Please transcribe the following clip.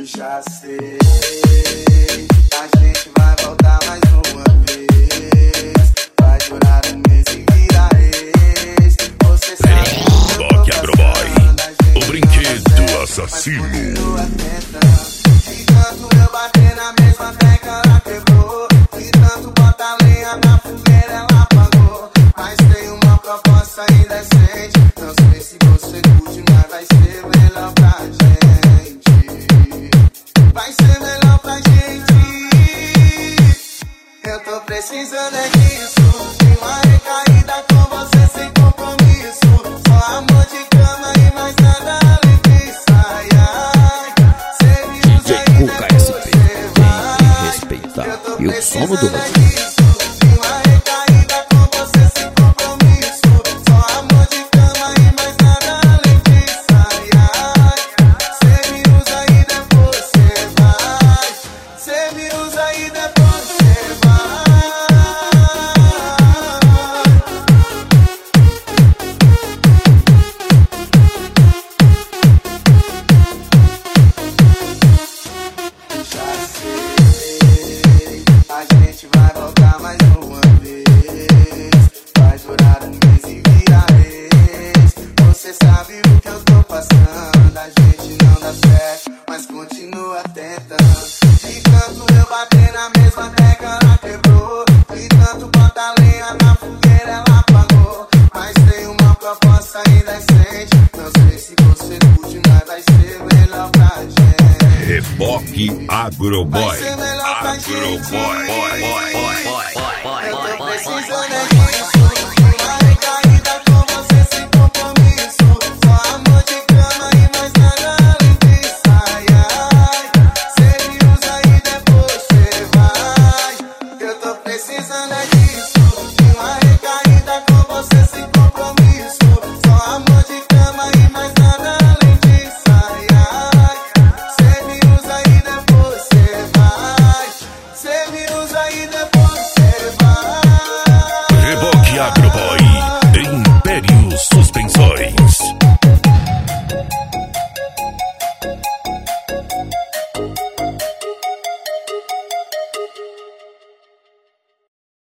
Já sei, a gente vai voltar mais uma vez. Vai durar um mês e virar ex. Você sabe que eu tô Agroboy, o brinquedo assassino. De tanto eu bater na mesma tecla, ela quebrou. De tanto botar lenha na fogueira, ela apagou. Mas tem uma proposta indecente. Não sei se você curte, mas vai ser melhor pra gente. Vai ser melhor pra gente. Eu tô precisando é disso. De uma recaída com você sem compromisso. Só amor de cama e mais nada além disso. Ai, ai. Cê me usa e depois você vai. Tem que respeitar. E o som do disso. De uma recaída com você sem compromisso. Só amor de cama e mais nada além disso. Ai, ai. Cê me usa e depois você vai. Cê me usa e depois você vai. Já sei, a gente vai voltar mais uma vez. Vai durar um mês e virar ex. Você sabe o que eu tô passando. A gente não dá certo, mas continua tentando. De tanto eu bater na mesma tecla, ela quebrou. De tanto botar lenha na fogueira, ela apagou. Mas tem uma proposta indecente. Não sei se você curte, mas vai ser melhor pra gente. Reboque Agroboy. Vai ser melhor pra gente. Agroboy. Eu tô precisando é disso.